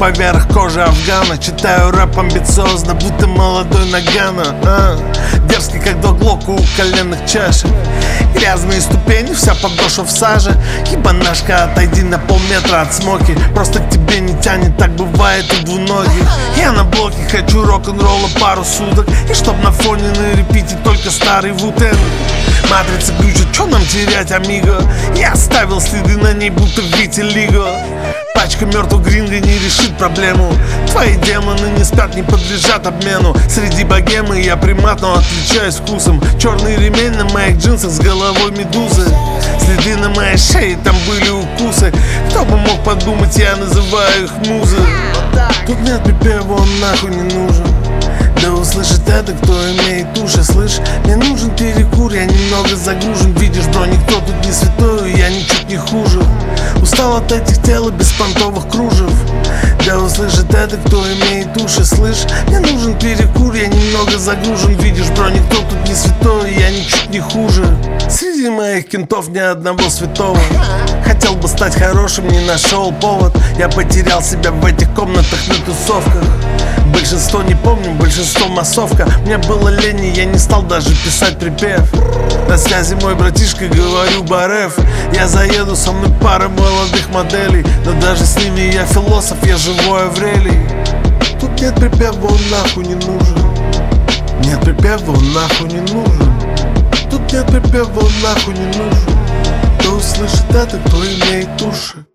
поверх кожи афгана. Читаю рэп амбициозно, будто молодой Нагано. Дерзкий, как два глока у коленных чашек. Грязные ступени, вся подошва в саже. Ебанашка, отойди на полметра от смоки. Просто к тебе не тянет, так бывает у двуногих. Я на блоке, хочу рок-н-ролла пару суток. И чтоб на фоне на репите только старый Вутен. Матрица глючит, чё нам терять, амиго? Я оставил следы на ней, будто витилиго. Пачка мертвых гринго не решит проблему. Твои демоны не спят, не подлежат обмену. Среди богемы я примат, но отличаюсь вкусом. Черный ремень на моих джинсах с головой медузы. Следы на моей шее, там были укусы. Кто бы мог подумать, я называю их музы. Тут нет припева, он нахуй не нужен. Да услышит это, кто имеет уши. Слышь, мне нужен перекур, я немного загружен. Видишь, бро, никто тут не святой, я ничуть не хуже. Устал от этих тел и беспонтовых кружев. Да услышит это, кто имеет уши. Слышь, мне нужен перекур, я немного загружен. Видишь, бро, никто тут не святой, я ничуть не хуже. Среди моих кентов ни одного святого. Хотел бы стать хорошим, не нашел повод. Я потерял себя в этих комнатах на тусовках. Большинство не помню, большинство массовка. Мне было лень, и я не стал даже писать припев. На связи мой братишка, говорю Бареф. Я заеду, со мной пара молодых моделей. Но даже с ними я философ, я живой Аврелий. Тут нет припева, он нахуй не нужен. Нет припева, он нахуй не нужен. Тут нет припева, он нахуй не нужен. Кто услышит это, кто имеет уши.